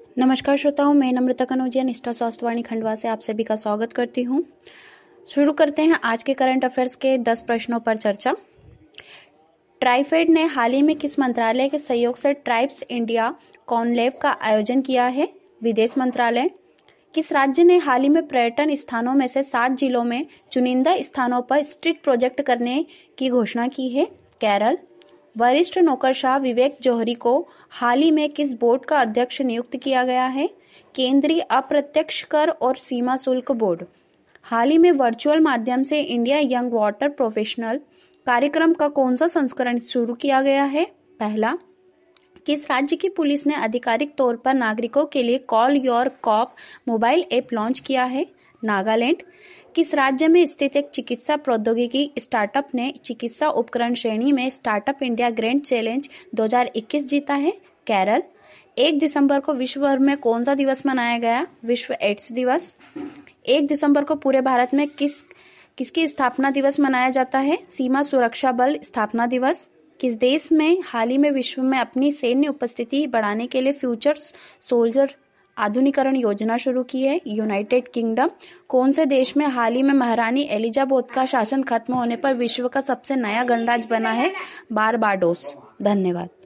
नमस्कार श्रोताओं, मैं नम्रता कनौजिया निष्ठा स्वास्थ्यवाणी खंडवा से आप सभी का स्वागत करती हूँ। शुरू करते हैं आज के करंट अफेयर्स के 10 प्रश्नों पर चर्चा। ट्राइफेड ने हाल ही में किस मंत्रालय के सहयोग से ट्राइब्स इंडिया कॉनक्लेव का आयोजन किया है? विदेश मंत्रालय। किस राज्य ने हाल ही में पर्यटन स्थानों में से 7 जिलों में चुनिंदा स्थानों पर स्ट्रीट प्रोजेक्ट करने की घोषणा की है? केरल। वरिष्ठ नौकरशाह विवेक जौहरी को हाल ही में किस बोर्ड का अध्यक्ष नियुक्त किया गया है? केंद्रीय अप्रत्यक्ष कर और सीमा शुल्क बोर्ड। हाल ही में वर्चुअल माध्यम से इंडिया यंग वाटर प्रोफेशनल कार्यक्रम का कौन सा संस्करण शुरू किया गया है? पहला। किस राज्य की पुलिस ने आधिकारिक तौर पर नागरिकों के लिए call your cop mobile app launch किया है? नागालैंड। किस राज्य में स्थित एक चिकित्सा प्रौद्योगिकी स्टार्टअप ने चिकित्सा उपकरण श्रेणी में स्टार्टअप इंडिया ग्रैंड चैलेंज 2021 जीता है? केरल। 1 दिसंबर को विश्व भर में कौन सा दिवस मनाया गया? विश्व एड्स दिवस। 1 दिसंबर को पूरे भारत में किसकी स्थापना दिवस मनाया जाता है? सीमा सुरक्षा बल स्थापना दिवस। किस देश में हाल ही में विश्व में अपनी सैन्य उपस्थिति बढ़ाने के लिए फ्यूचर सोल्जर आधुनिकरण योजना शुरू की है? United Kingdom. कौन से देश में हाल ही में महारानी एलिजाबेथ का शासन खत्म होने पर विश्व का सबसे नया गणराज्य बना है? बारबाडोस। धन्यवाद।